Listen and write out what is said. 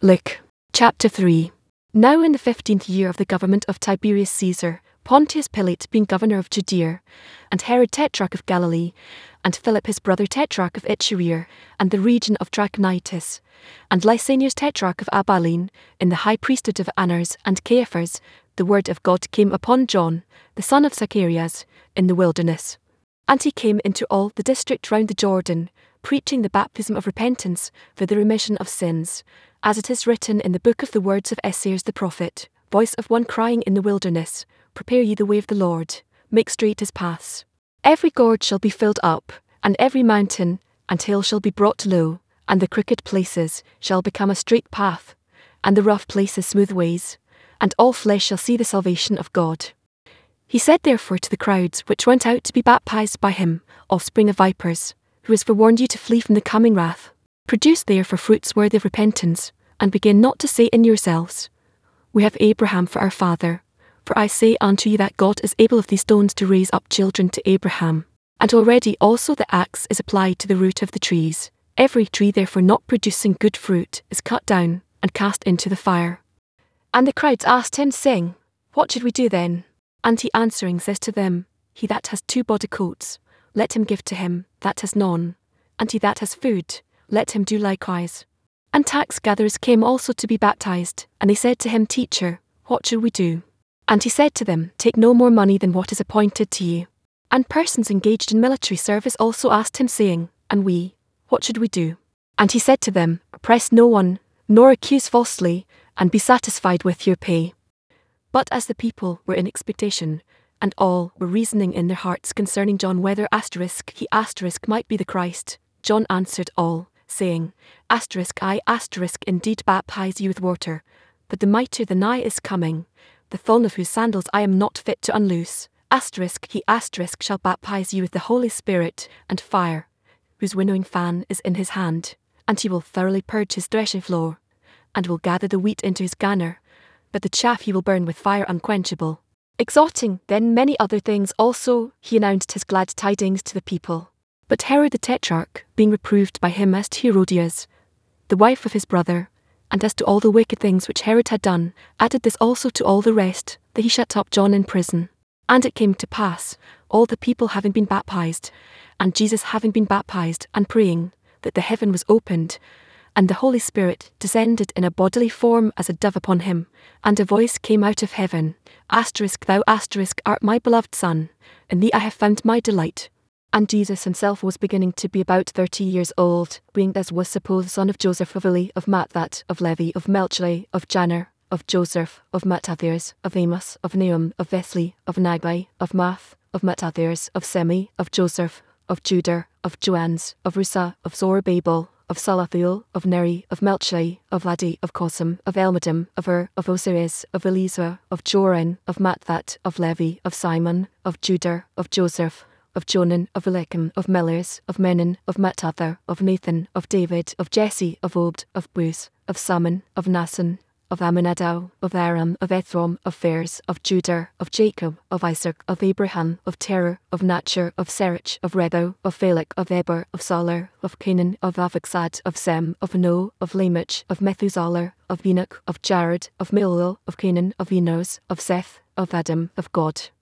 Luke. Chapter 3. Now in the 15th year of the government of Tiberius Caesar, Pontius Pilate being governor of Judea, and Herod tetrarch of Galilee, and Philip his brother tetrarch of Iturea, and the region of Trachonitis, and Lysanias tetrarch of Abilene, in the high priesthood of Annas and Caiaphas, the word of God came upon John, the son of Zacharias, in the wilderness. And he came into all the district round the Jordan, preaching the baptism of repentance for the remission of sins, as it is written in the book of the words of Esaias the prophet, voice of one crying in the wilderness, prepare ye the way of the Lord, make straight his paths. Every gorge shall be filled up, and every mountain and hill shall be brought low, and the crooked places shall become a straight path, and the rough places smooth ways, and all flesh shall see the salvation of God. He said therefore to the crowds which went out to be baptized by him, offspring of vipers, who has forewarned you to flee from the coming wrath, produce therefore fruits worthy of repentance, and begin not to say in yourselves, we have Abraham for our father. For I say unto you that God is able of these stones to raise up children to Abraham. And already also the axe is applied to the root of the trees. Every tree therefore not producing good fruit is cut down and cast into the fire. And the crowds asked him, saying, What should we do then? And he answering says to them, He that has 2 body coats, let him give to him that has none, and he that has food, let him do likewise. And tax gatherers came also to be baptized, and they said to him, Teacher, what shall we do? And he said to them, Take no more money than what is appointed to you. And persons engaged in military service also asked him, saying, And we, what should we do? And he said to them, Oppress no one, nor accuse falsely, and be satisfied with your pay. But as the people were in expectation, and all were reasoning in their hearts concerning John whether he might be the Christ, John answered all, saying, I indeed baptize you with water, but the mightier than I is coming, the thong of whose sandals I am not fit to unloose. He shall baptize you with the Holy Spirit and fire, whose winnowing fan is in his hand, and he will thoroughly purge his threshing floor, and will gather the wheat into his garner, but the chaff he will burn with fire unquenchable. Exhorting then many other things also, he announced his glad tidings to the people. But Herod the tetrarch, being reproved by him as to Herodias, the wife of his brother, and as to all the wicked things which Herod had done, added this also to all the rest, that he shut up John in prison. And it came to pass, all the people having been baptized, and Jesus having been baptized, and praying, that the heaven was opened, and the Holy Spirit descended in a bodily form as a dove upon him, and a voice came out of heaven, Thou art my beloved Son, in thee I have found my delight. And Jesus himself was beginning to be about 30 years old, being as was supposed son of Joseph of Eli, of Matthat, of Levi, of Melchi, of Janner, of Joseph, of Mattathias, of Amos, of Nahum, of Vesli, of Naggai, of Math, of Mattathias, of Semi, of Joseph, of Judah, of Joannes, of Rusa, of Zorobabel, of Salathiel, of Neri, of Melchi, of Ladi, of Cosam, of Elmadam, of of Osiris, of Elizur, of Joran, of Matthat, of Levi, of Simon, of Judah, of Joseph, of Jonan, of Eliakim, of Melers, of Menon, of Mattather, of Nathan, of David, of Jesse, of Obed, of Buz, of Salmon, of Naasson, of Amminadab, of Aram, of Ethrom, of Phares, of Judah, of Jacob, of Isaac, of Abraham, of Terah, of Nachor, of Serach, of Redo, of Phalec, of Eber, of Salar, of Canaan, of Avixad, of Sem, of No, of Lamech, of Methuselah, of Enoch, of Jared, of Mahalalel, of Canaan, of Enos, of Seth, of Adam, of God.